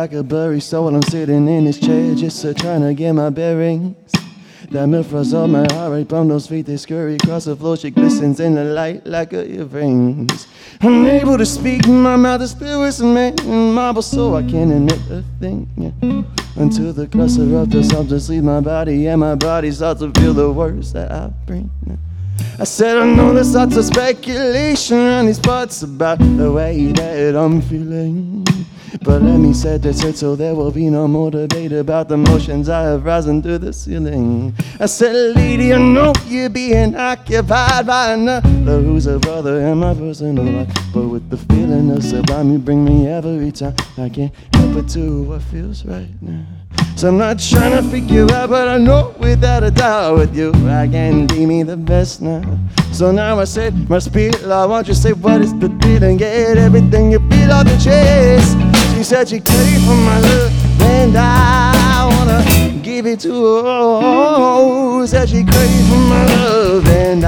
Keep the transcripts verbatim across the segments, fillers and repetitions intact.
like a blurry soul. I'm sitting in this chair just uh, trying to get my bearings. That milk froze on my heart right from those feet. They scurry across the floor. She glistens in the light like her earrings. Unable to speak, my mouth is filled with cement and marble, so I can't admit a thing. Yeah. Until the cluster of the substance leaves my body, and my body starts to feel the words that I bring. Yeah. I said I know there's lots of speculation around these parts about the way that I'm feeling, but let me set the set so there will be no more debate about the motions I have risen to the ceiling. I said, lady, I know you're being occupied by another who's a brother in my personal life, but with the feeling of sublime you bring me every time, I can't help but do what feels right now. So I'm not trying to figure out, but I know without a doubt with you I can be me the best now. So now I said, my spirit, I want you to say what is the deal and get everything you feel off your chest. She said she craved for my love and I wanna give it to her. Said she craved for my love and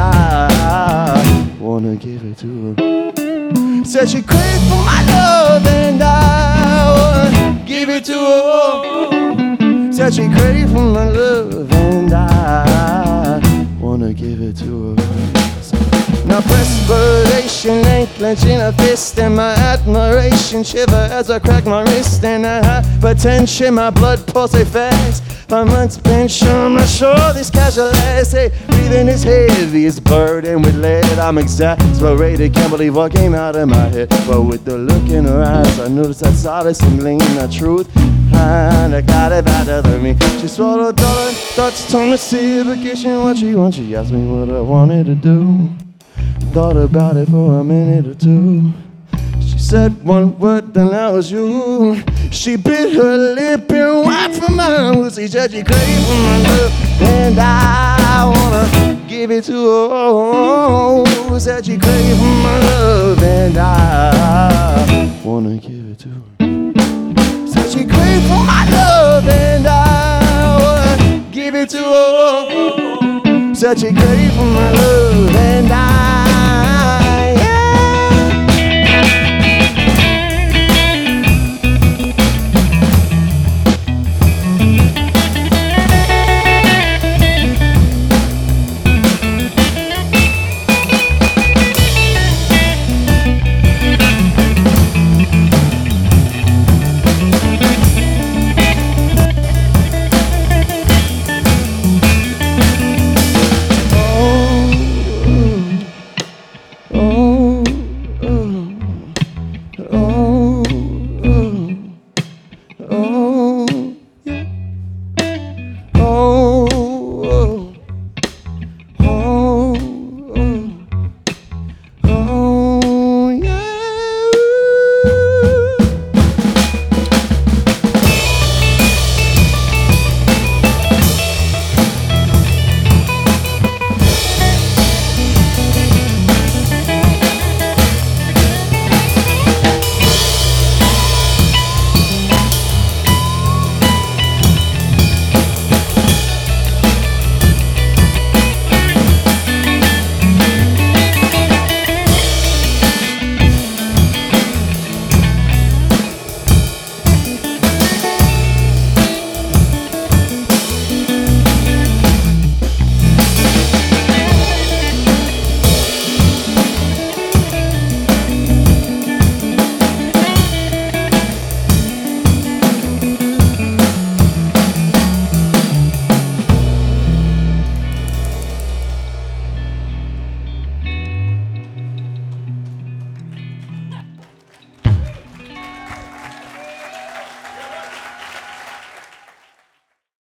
I wanna give it to her. Said she craved for my love and I wanna give it to her. Said she craved for my love and I wanna give it to her. Now perspiration ain't clenching a fist, and my admiration shiver as I crack my wrist, and a hypertension, my blood pulsates fast. Five months bench on my shoulders, casual ass. Hey, breathing is heavy, it's burdened with lead. I'm exasperated, can't believe what came out of my head. But with the look in her eyes, I noticed that solace and gleam, the truth. And I got it better than me. She swallowed dollar, thoughts told me see vacation. What she wants, she asked me what I wanted to do. Thought about it for a minute or two. She said one word, then that was you. She bit her lip and wiped from my lips. She said she craved for my love and I wanna give it to her. Said she craved for my love and I wanna give it to her. Said she craved for my love and I wanna give it to her. Said she craved for my love.